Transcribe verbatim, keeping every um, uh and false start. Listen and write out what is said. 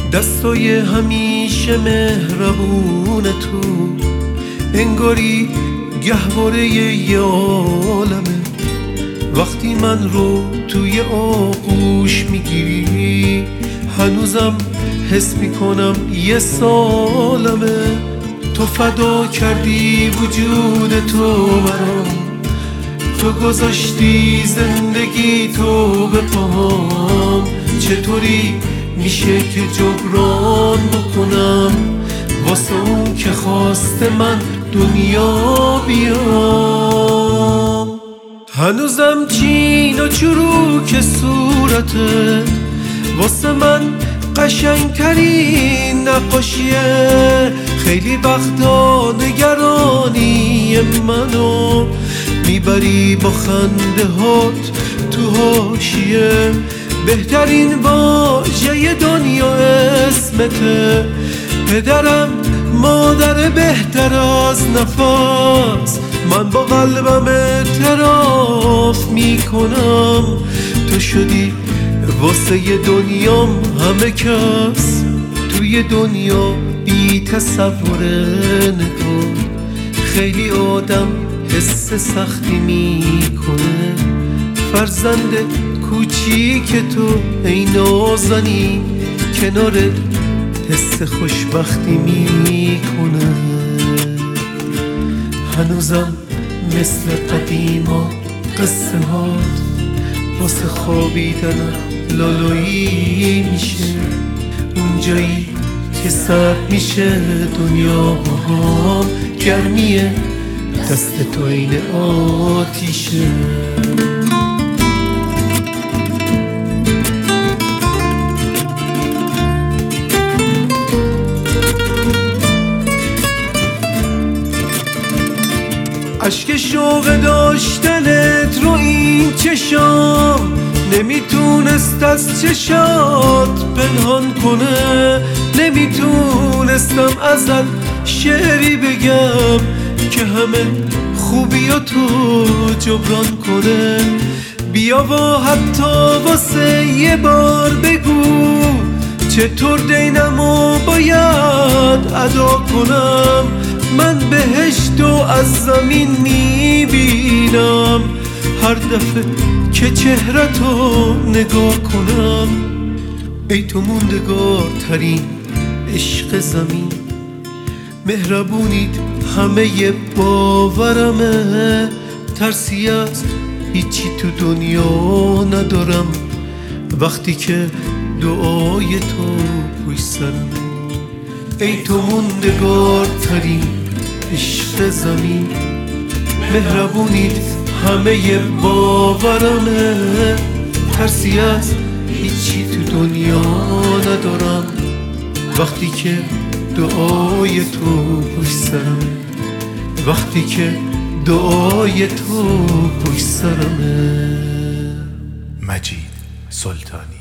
دستای همیشه مهربون تو انگاری گهواره یه عالمه. وقتی من رو توی آغوش میگیری هنوزم حس میکنم یه سالمه. تو فدا کردی وجود تو برام، تو گذاشتی زندگی تو به پاهام. چطوری میشه که جبران بکنم واسه اون که خواسته من دنیا بیام؟ هنوزم چین و چروک صورتت واسه من قشنگترین نقاشیه. خیلی وقتا نگرانی منو میبری با خنده هات تو حاشیه. بهترین واژه دنیا اسمته. پدرم مادر بهتر از نفس، من با قلبم اعتراف میکنم. تو شدی واسه دنیام همه کس. توی دنیا بی تصوره نگاه خیلی آدم حس سختی میکنه. فرزند کوچیک تو ای نازنین کنارت حس خوشبختی میکنه. هنوزم مثل قدیما قصه هات واسه خوابیدنم لالایی میشه. اونجایی که سرد میشه دنیا باهام گرمیه، دست تو این آتیشه. عشق شوق داشتنت رو این چشام نمیتونست از چشات پنهان کنه. نمیتونستم ازت شعری بگم که همه خوبیاتو جبران کنه. بیا و حتی واسه یه بار بگو چطور دینمو باید ادا کنم. من بهشتو از زمین میبینم هر دفعه که چهرتو نگاه کنم. ای تو موندگار ترین عشق زمین، مهربونیت همه باورمه. ترسی از هیچی تو دنیا ندارم وقتی که دعای تو پشت سرم. ای تو موندگار ترین عشق زمین، مهربونیت همه باورمه. ترسی از هیچی تو دنیا ندارم وقتی که دعای تو پشت سرم. وقتی که دعای تو پشت سرمه. مجید سلطانی.